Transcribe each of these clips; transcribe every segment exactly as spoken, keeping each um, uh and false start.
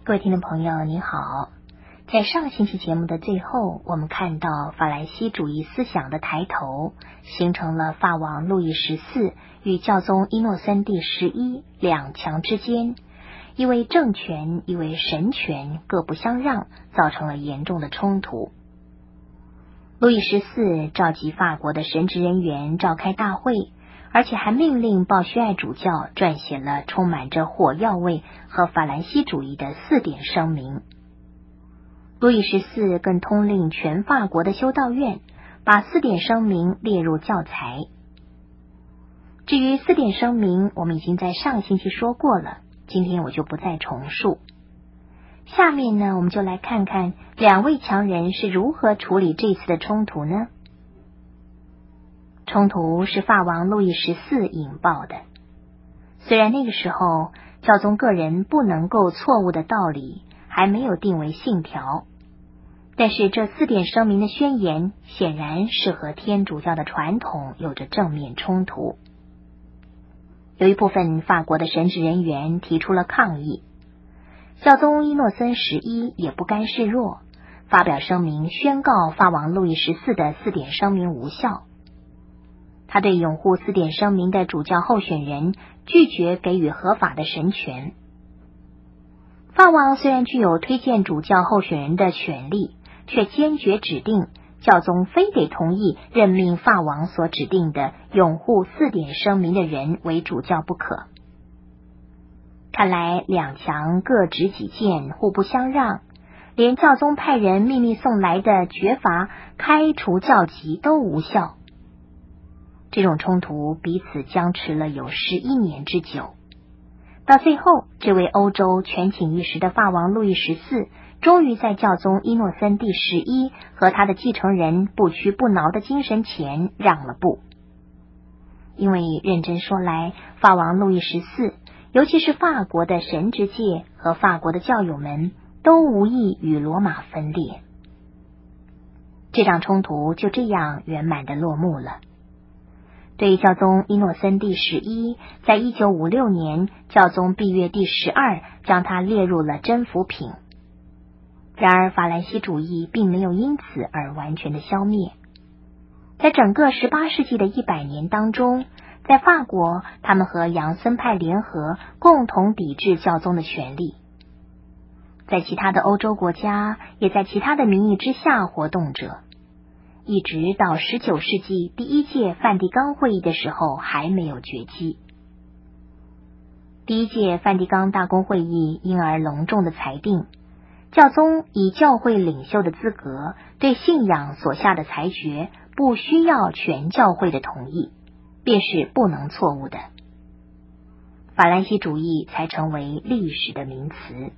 各位听众朋友你好，在上星期节目的最后，我们看到法兰西主义思想的抬头，形成了法王路易十四与教宗伊诺森第十一两强之间，一为政权，一为神权，各不相让，造成了严重的冲突。路易十四召集法国的神职人员召开大会，而且还命令鲍虚艾主教撰写了充满着火药味和法兰西主义的四点声明。路易十四更通令全法国的修道院，把四点声明列入教材。至于四点声明，我们已经在上星期说过了，今天我就不再重述。下面呢，我们就来看看两位强人是如何处理这次的冲突呢？冲突是法王路易十四引爆的。虽然那个时候教宗个人不能够错误的道理还没有定为信条，但是这四点声明的宣言显然是和天主教的传统有着正面冲突。有一部分法国的神职人员提出了抗议，教宗伊诺森十一也不甘示弱，发表声明宣告法王路易十四的四点声明无效。他对拥护四点声明的主教候选人拒绝给予合法的神权。法王虽然具有推荐主教候选人的权利，却坚决指定教宗非得同意任命法王所指定的拥护四点声明的人为主教不可。看来两强各执己见，互不相让，连教宗派人秘密送来的绝罚开除教籍都无效。这种冲突彼此僵持了有十一年之久。到最后，这位欧洲权倾一时的法王路易十四终于在教宗伊诺森第十一和他的继承人不屈不挠的精神前让了步。因为认真说来，法王路易十四尤其是法国的神职界和法国的教友们都无意与罗马分裂。这场冲突就这样圆满的落幕了。对教宗伊诺森第十一，在一九五六年教宗闭月第十二将他列入了真福品。然而法兰西主义并没有因此而完全的消灭。在整个十八世纪的一百年当中，在法国他们和杨森派联合，共同抵制教宗的权力。在其他的欧洲国家，也在其他的名义之下活动着，一直到十九世纪第一届梵蒂冈会议的时候还没有绝迹。第一届梵蒂冈大公会议因而隆重的裁定，教宗以教会领袖的资格对信仰所下的裁决不需要全教会的同意，便是不能错误的。法兰西主义才成为历史的名词。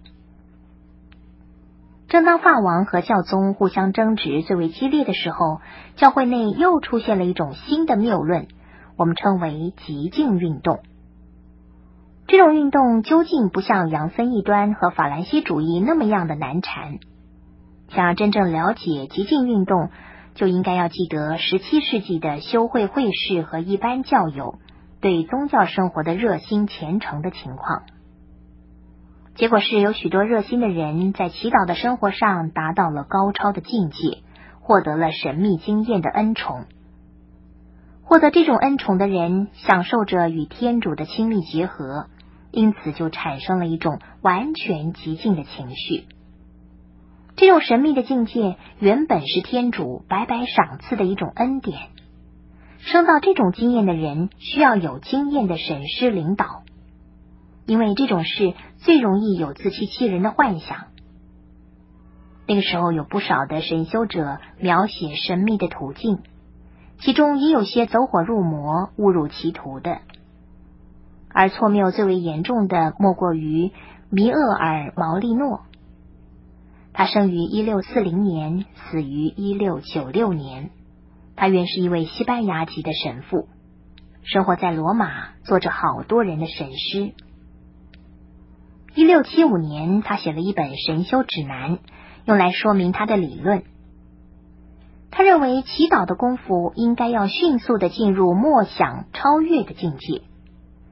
正当法王和教宗互相争执最为激烈的时候，教会内又出现了一种新的谬论，我们称为极静运动。这种运动究竟不像杨森异端和法兰西主义那么样的难缠。想要真正了解极静运动，就应该要记得十七世纪的修会会士和一般教友对宗教生活的热心虔诚的情况。结果是有许多热心的人在祈祷的生活上达到了高超的境界，获得了神秘经验的恩宠。获得这种恩宠的人享受着与天主的亲密结合，因此就产生了一种完全极静的情绪。这种神秘的境界原本是天主白白赏赐的一种恩典。升到这种经验的人需要有经验的神师领导，因为这种事最容易有自欺欺人的幻想。那个时候有不少的神修者描写神秘的途径，其中也有些走火入魔、误入歧途的。而错谬最为严重的莫过于弥厄尔·毛利诺。他生于一六四零年，死于一六九六年。他原是一位西班牙籍的神父，生活在罗马，做着好多人的神师。一六七五年，他写了一本神修指南，用来说明他的理论。他认为祈祷的功夫应该要迅速的进入默想超越的境界。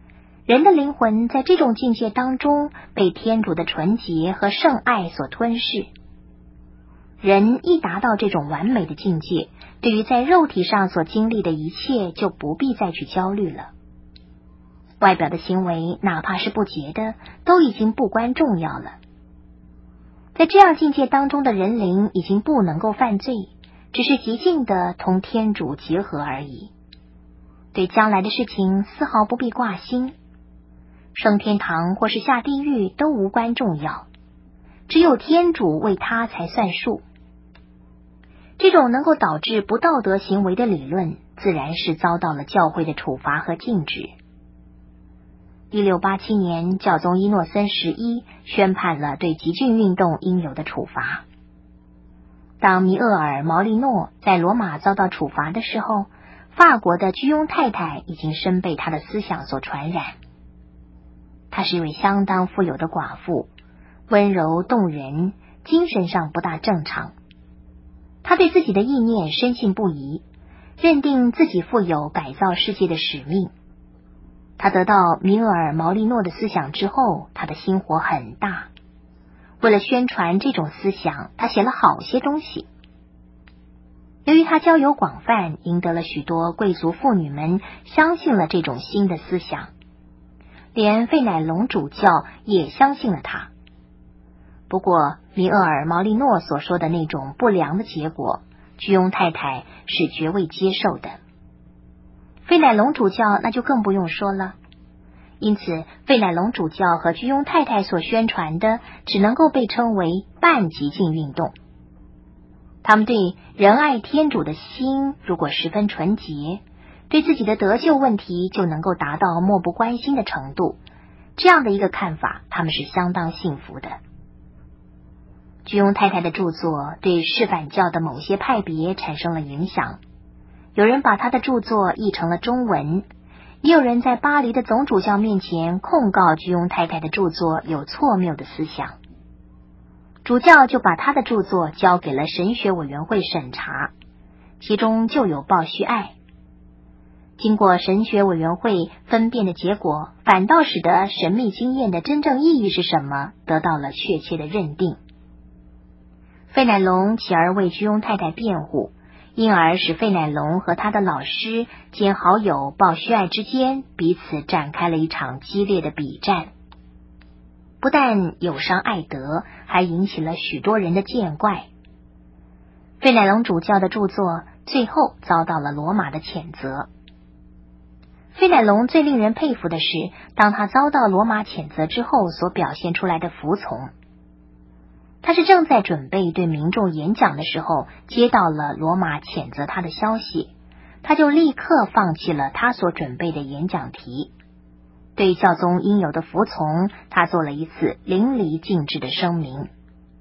人的灵魂在这种境界当中被天主的纯洁和圣爱所吞噬。人一达到这种完美的境界，对于在肉体上所经历的一切就不必再去焦虑了。外表的行为哪怕是不洁的，都已经不关重要了。在这样境界当中的人灵已经不能够犯罪，只是极尽的同天主结合而已，对将来的事情丝毫不必挂心，升天堂或是下地狱都无关重要，只有天主为他才算数。这种能够导致不道德行为的理论，自然是遭到了教会的处罚和禁止。一六八七年，教宗伊诺森十一宣判了对极进运动应有的处罚。当米厄尔·毛利诺在罗马遭到处罚的时候，法国的居庸太太已经深被他的思想所传染。她是一位相当富有的寡妇，温柔动人，精神上不大正常。她对自己的意念深信不疑，认定自己负有改造世界的使命。他得到米厄尔·毛利诺的思想之后，他的心火很大。为了宣传这种思想，他写了好些东西。由于他交友广泛，赢得了许多贵族妇女们相信了这种新的思想，连费乃隆主教也相信了他。不过米厄尔·毛利诺所说的那种不良的结果，居庸太太是绝未接受的。费乃隆主教那就更不用说了，因此费乃隆主教和居庸太太所宣传的只能够被称为半极进运动。他们对仁爱天主的心如果十分纯洁，对自己的得救问题就能够达到漠不关心的程度，这样的一个看法他们是相当幸福的。居庸太太的著作对释反教的某些派别产生了影响，有人把他的著作译成了中文，也有人在巴黎的总主教面前控告居庸太太的著作有错谬的思想。主教就把他的著作交给了神学委员会审查，其中就有鲍虚爱。经过神学委员会分辨的结果，反倒使得神秘经验的真正意义是什么得到了确切的认定。费乃隆起而为居庸太太辩护，因而使费乃隆和他的老师兼好友鲍虚爱之间彼此展开了一场激烈的比战，不但有伤爱德，还引起了许多人的见怪。费乃隆主教的著作最后遭到了罗马的谴责。费乃隆最令人佩服的是，当他遭到罗马谴责之后所表现出来的服从。他是正在准备对民众演讲的时候，接到了罗马谴责他的消息，他就立刻放弃了他所准备的演讲题。对教宗应有的服从，他做了一次淋漓尽致的声明。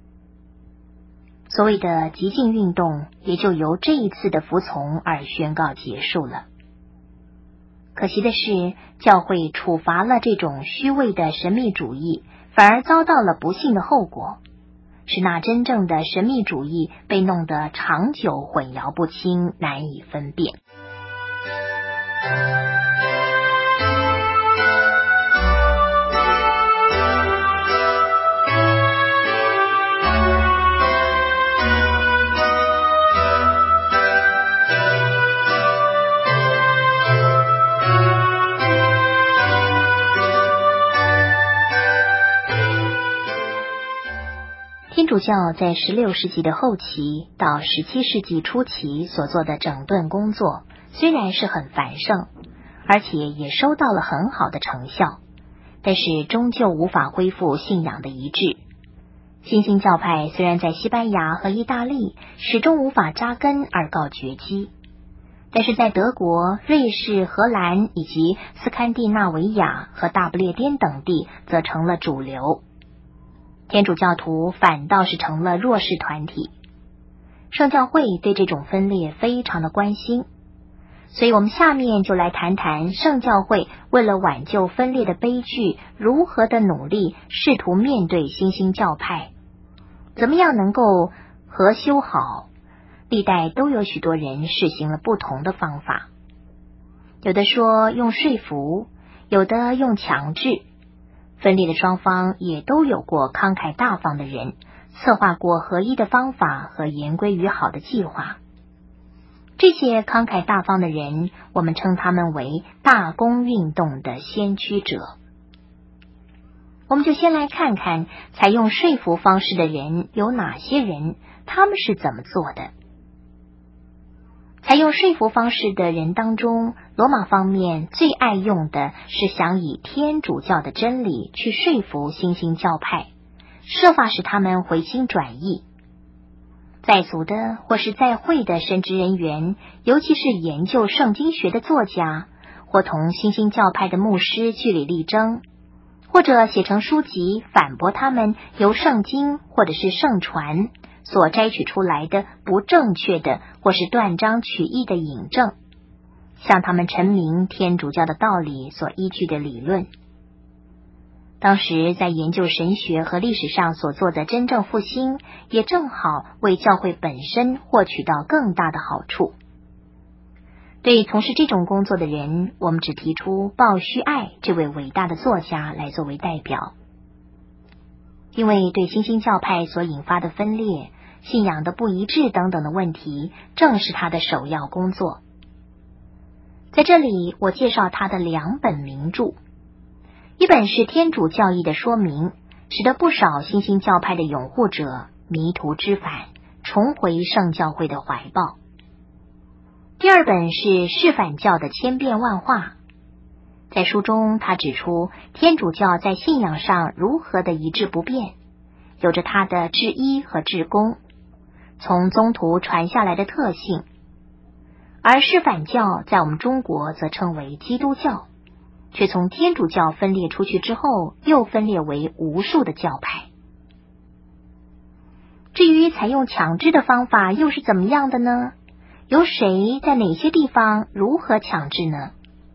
所谓的极进运动也就由这一次的服从而宣告结束了。可惜的是，教会处罚了这种虚伪的神秘主义，反而遭到了不幸的后果，使那真正的神秘主义被弄得长久混淆不清，难以分辨。天主教在十六世纪的后期到十七世纪初期所做的整顿工作，虽然是很繁盛，而且也收到了很好的成效，但是终究无法恢复信仰的一致。新兴教派虽然在西班牙和意大利始终无法扎根而告绝迹，但是在德国、瑞士、荷兰以及斯堪的纳维亚和大不列颠等地则成了主流。天主教徒反倒是成了弱势团体。圣教会对这种分裂非常的关心，所以我们下面就来谈谈圣教会为了挽救分裂的悲剧，如何的努力试图面对新兴教派，怎么样能够和修好。历代都有许多人试行了不同的方法，有的说用说服， 有的用强制。分裂的双方也都有过慷慨大方的人，策划过合一的方法和言归于好的计划。这些慷慨大方的人，我们称他们为大公运动的先驱者。我们就先来看看采用说服方式的人有哪些人，他们是怎么做的。采用说服方式的人当中，罗马方面最爱用的是想以天主教的真理去说服新兴教派，设法使他们回心转意。在俗的或是在会的神职人员，尤其是研究圣经学的作家，或同新兴教派的牧师据理力争，或者写成书籍反驳他们由圣经或者是圣传所摘取出来的不正确的或是断章取义的引证，向他们陈明天主教的道理所依据的理论。当时在研究神学和历史上所做的真正复兴，也正好为教会本身获取到更大的好处。对从事这种工作的人，我们只提出鲍虚艾这位伟大的作家来作为代表，因为对新兴教派所引发的分裂、信仰的不一致等等的问题，正是他的首要工作。在这里，我介绍他的两本名著，一本是天主教义的说明，使得不少新兴教派的拥护者迷途知返，重回圣教会的怀抱。第二本是释反教的千变万化，在书中他指出天主教在信仰上如何的一致不变，有着它的至一和至公，从宗徒传下来的特性。而释反教在我们中国则称为基督教，却从天主教分裂出去之后，又分裂为无数的教派。至于采用强制的方法又是怎么样的呢？由谁在哪些地方如何强制呢？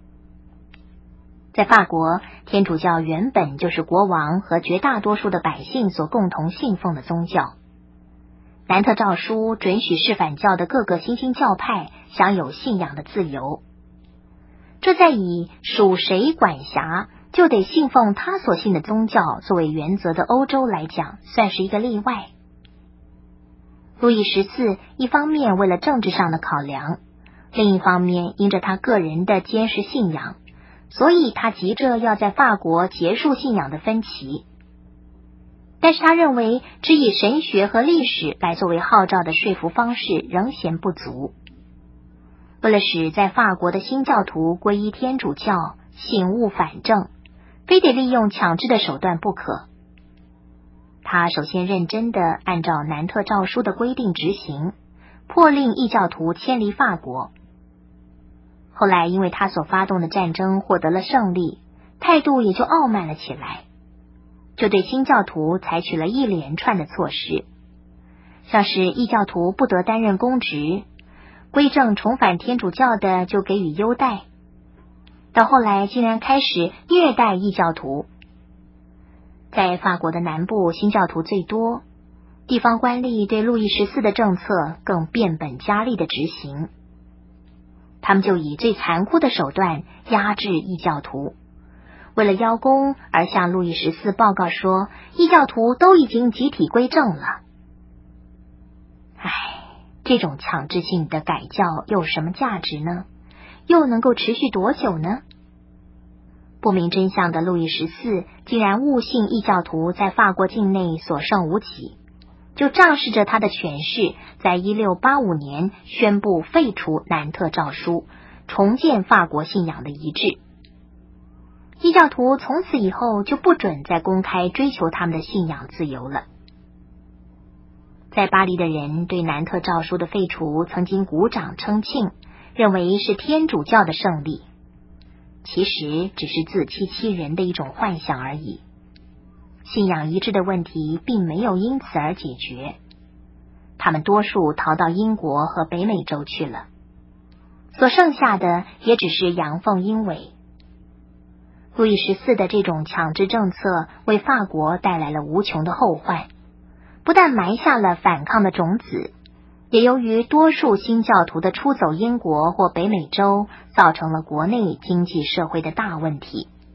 在法国，天主教原本就是国王和绝大多数的百姓所共同信奉的宗教。南特诏书准许释反教的各个新兴教派享有信仰的自由，这在以属谁管辖就得信奉他所信的宗教作为原则的欧洲来讲，算是一个例外。路易十四一方面为了政治上的考量，另一方面因着他个人的坚实信仰，所以他急着要在法国结束信仰的分歧。但是他认为只以神学和历史来作为号召的说服方式仍嫌不足。为了使在法国的新教徒皈依天主教，醒悟反正，非得利用强制的手段不可。他首先认真地按照南特诏书的规定执行，迫令异教徒迁离法国。后来因为他所发动的战争获得了胜利，态度也就傲慢了起来，就对新教徒采取了一连串的措施，像是异教徒不得担任公职，归正重返天主教的就给予优待，到后来竟然开始虐待异教徒。在法国的南部，新教徒最多，地方官吏对路易十四的政策更变本加厉的执行，他们就以最残酷的手段压制异教徒，为了邀功而向路易十四报告说异教徒都已经集体归正了。唉，这种强制性的改教有什么价值呢？又能够持续多久呢？不明真相的路易十四竟然误信异教徒在法国境内所剩无几，就仗势着他的权势，在一六八五年宣布废除南特诏书，重建法国信仰的一致。异教徒从此以后就不准再公开追求他们的信仰自由了。在巴黎的人对南特诏书的废除曾经鼓掌称庆，认为是天主教的胜利，其实只是自欺欺人的一种幻想而已。信仰一致的问题并没有因此而解决，他们多数逃到英国和北美洲去了，所剩下的也只是阳奉阴违。路易十四的这种强制政策为法国带来了无穷的后患，不但埋下了反抗的种子，也由于多数新教徒的出走英国或北美洲，造成了国内经济社会的大问题。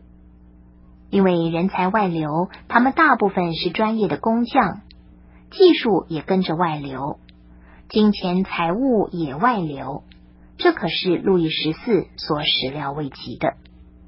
因为人才外流，他们大部分是专业的工匠，技术也跟着外流，金钱财物也外流，这可是路易十四所始料未及的。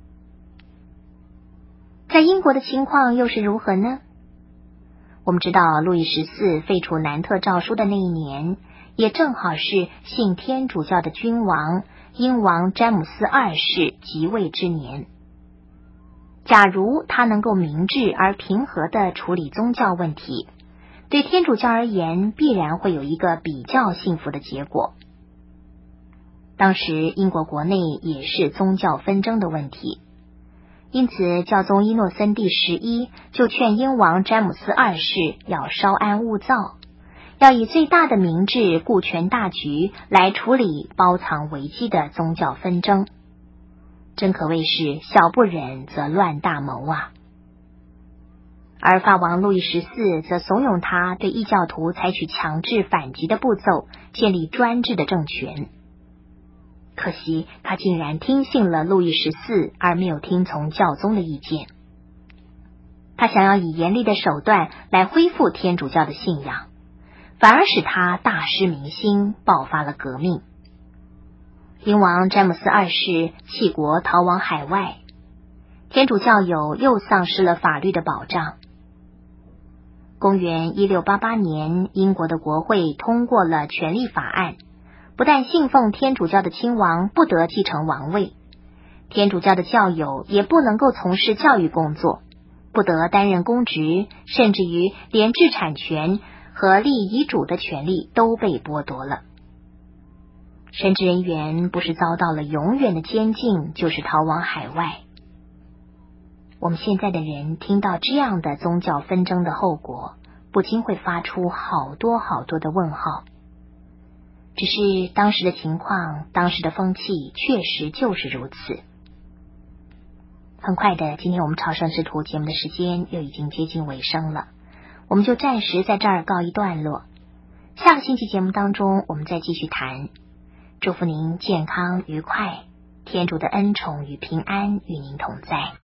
在英国的情况又是如何呢？我们知道路易十四废除南特诏书的那一年，也正好是信天主教的君王英王詹姆斯二世即位之年。假如他能够明智而平和地处理宗教问题，对天主教而言必然会有一个比较幸福的结果。当时英国国内也是宗教纷争的问题，因此教宗伊诺森第十一就劝英王詹姆斯二世要稍安勿躁，要以最大的明智顾全大局来处理包藏危机的宗教纷争，真可谓是小不忍则乱大谋啊。而法王路易十四则怂恿他对异教徒采取强制反击的步骤，建立专制的政权。可惜他竟然听信了路易十四，而没有听从教宗的意见。他想要以严厉的手段来恢复天主教的信仰，反而使他大失民心，爆发了革命。英王詹姆斯二世弃国逃往海外，天主教友又丧失了法律的保障。公元一六八八年，英国的国会通过了权利法案，不但信奉天主教的亲王不得继承王位，天主教的教友也不能够从事教育工作，不得担任公职，甚至于连制产权和立遗嘱的权利都被剥夺了。神职人员不是遭到了永远的监禁，就是逃往海外。我们现在的人听到这样的宗教纷争的后果，不禁会发出好多好多的问号。只是当时的情况，当时的风气确实就是如此。很快的，今天我们朝圣之途节目的时间又已经接近尾声了，我们就暂时在这儿告一段落。下个星期节目当中，我们再继续谈。祝福您健康愉快，天主的恩宠与平安与您同在。